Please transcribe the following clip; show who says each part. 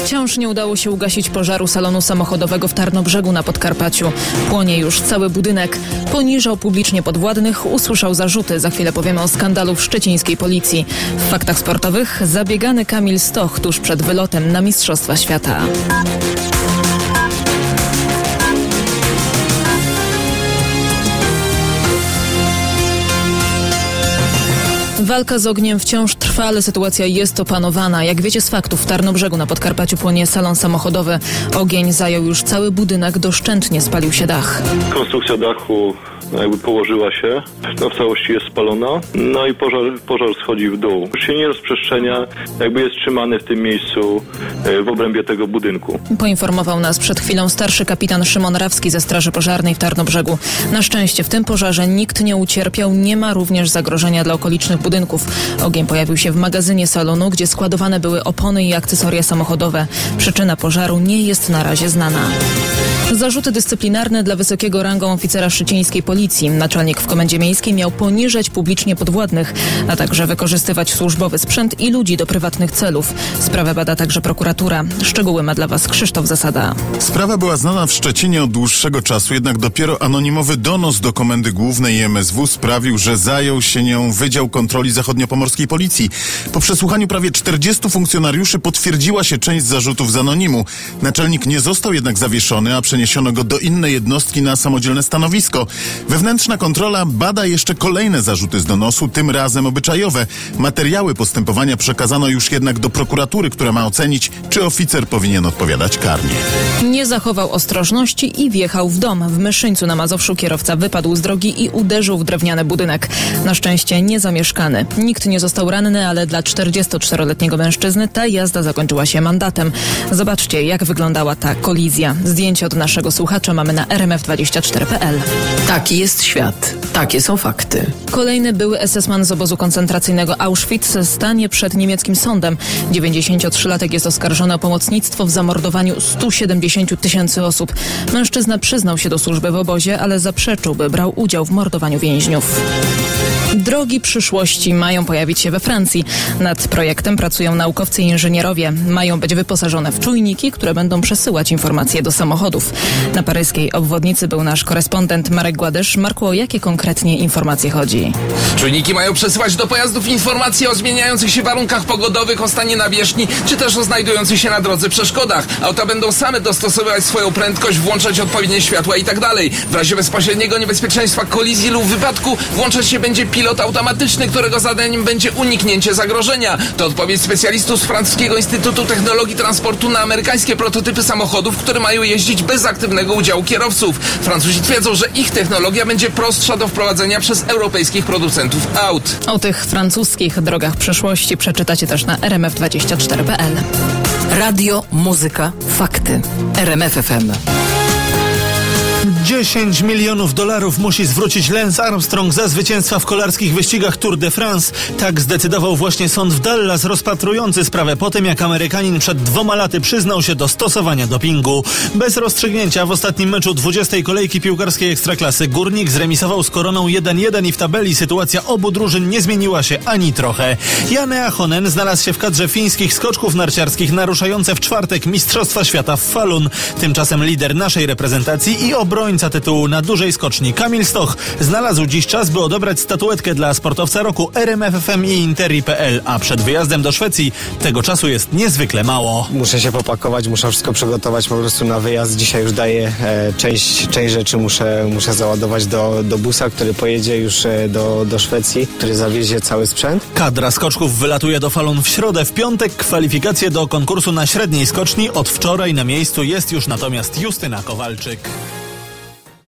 Speaker 1: Wciąż nie udało się ugasić pożaru salonu samochodowego w Tarnobrzegu na Podkarpaciu. Płonie już cały budynek. Poniżał publicznie podwładnych, usłyszał zarzuty. Za chwilę powiemy o skandalu w szczecińskiej policji. W faktach sportowych zabiegany Kamil Stoch tuż przed wylotem na Mistrzostwa Świata. Walka z ogniem wciąż trwa, ale sytuacja jest opanowana. Jak wiecie z faktów, w Tarnobrzegu na Podkarpaciu płonie salon samochodowy. Ogień zajął już cały budynek, doszczętnie spalił się dach.
Speaker 2: Konstrukcja dachu jakby położyła się, w całości jest spalona, no i pożar schodzi w dół. Już się nie rozprzestrzenia, jakby jest trzymany w tym miejscu w obrębie tego budynku.
Speaker 1: Poinformował nas przed chwilą starszy kapitan Szymon Rawski ze Straży Pożarnej w Tarnobrzegu. Na szczęście w tym pożarze nikt nie ucierpiał, nie ma również zagrożenia dla okolicznych budynków. Ogień pojawił się w magazynie salonu, gdzie składowane były opony i akcesoria samochodowe. Przyczyna pożaru nie jest na razie znana. Zarzuty dyscyplinarne dla wysokiego rangą oficera szczecińskiej policji. Naczelnik w Komendzie Miejskiej miał poniżać publicznie podwładnych, a także wykorzystywać służbowy sprzęt i ludzi do prywatnych celów. Sprawę bada także prokuratura. Szczegóły ma dla Was Krzysztof Zasada.
Speaker 3: Sprawa była znana w Szczecinie od dłuższego czasu, jednak dopiero anonimowy donos do Komendy Głównej MSW sprawił, że zajął się nią Wydział Kontroli Zachodniopomorskiej Policji. Po przesłuchaniu prawie 40 funkcjonariuszy potwierdziła się część zarzutów z anonimu. Naczelnik nie został jednak zawieszony, a przeniesiono go do innej jednostki na samodzielne stanowisko. Wewnętrzna kontrola bada jeszcze kolejne zarzuty z donosu, tym razem obyczajowe. Materiały postępowania przekazano już jednak do prokuratury, która ma ocenić, czy oficer powinien odpowiadać karnie.
Speaker 1: Nie zachował ostrożności i wjechał w dom. W Myszyńcu na Mazowszu kierowca wypadł z drogi i uderzył w drewniany budynek. Na szczęście niezamieszkany. Nikt nie został ranny, ale dla 44-letniego mężczyzny ta jazda zakończyła się mandatem. Zobaczcie, jak wyglądała ta kolizja. Zdjęcie od naszego słuchacza mamy na rmf24.pl.
Speaker 4: Taki jest świat. Takie są fakty.
Speaker 1: Kolejny były SS-man z obozu koncentracyjnego Auschwitz stanie przed niemieckim sądem. 93-latek jest oskarżony o pomocnictwo w zamordowaniu 170 000 osób. Mężczyzna przyznał się do służby w obozie, ale zaprzeczył, by brał udział w mordowaniu więźniów. Drogi przyszłości mają pojawić się we Francji. Nad projektem pracują naukowcy i inżynierowie. Mają być wyposażone w czujniki, które będą przesyłać informacje do samochodów. Na paryskiej obwodnicy był nasz korespondent Marek Gładysz. Marku, o jakie konkretnie informacje chodzi?
Speaker 5: Czujniki mają przesyłać do pojazdów informacje o zmieniających się warunkach pogodowych, o stanie nawierzchni, czy też o znajdujących się na drodze przeszkodach. Auta będą same dostosowywać swoją prędkość, włączać odpowiednie światła i tak dalej. W razie bezpośredniego niebezpieczeństwa kolizji lub wypadku włączać się będzie pilot automatyczny, którego zadaniem będzie uniknięcie zagrożenia. To odpowiedź specjalistów z francuskiego Instytutu Technologii Transportu na amerykańskie prototypy samochodów, które mają jeździć bez aktywnego udziału kierowców. Francuzi twierdzą, że ich technologia będzie prostsza do wprowadzenia przez europejskich producentów aut.
Speaker 1: O tych francuskich drogach przyszłości przeczytacie też na rmf24.pl.
Speaker 4: Radio, muzyka, fakty. RMF FM.
Speaker 6: $10 milionów musi zwrócić Lance Armstrong za zwycięstwa w kolarskich wyścigach Tour de France. Tak zdecydował właśnie sąd w Dallas rozpatrujący sprawę po tym, jak Amerykanin przed 2 laty przyznał się do stosowania dopingu. Bez rozstrzygnięcia w ostatnim meczu 20. kolejki piłkarskiej Ekstraklasy Górnik zremisował z Koroną 1-1 i w tabeli sytuacja obu drużyn nie zmieniła się ani trochę. Janne Ahonen znalazł się w kadrze fińskich skoczków narciarskich naruszające w czwartek Mistrzostwa Świata w Falun. Tymczasem lider naszej reprezentacji i obrońca tytułu na dużej skoczni Kamil Stoch znalazł dziś czas, by odebrać statuetkę dla sportowca roku RMF FM i Interi.pl, a przed wyjazdem do Szwecji tego czasu jest niezwykle mało.
Speaker 7: Muszę się popakować, muszę wszystko przygotować po prostu na wyjazd. Dzisiaj już daję część rzeczy, muszę załadować do busa, który pojedzie już do Szwecji, który zawiezie cały sprzęt.
Speaker 6: Kadra skoczków wylatuje do Falun w środę. W piątek kwalifikacje do konkursu na średniej skoczni. Od wczoraj na miejscu jest już natomiast Justyna Kowalczyk.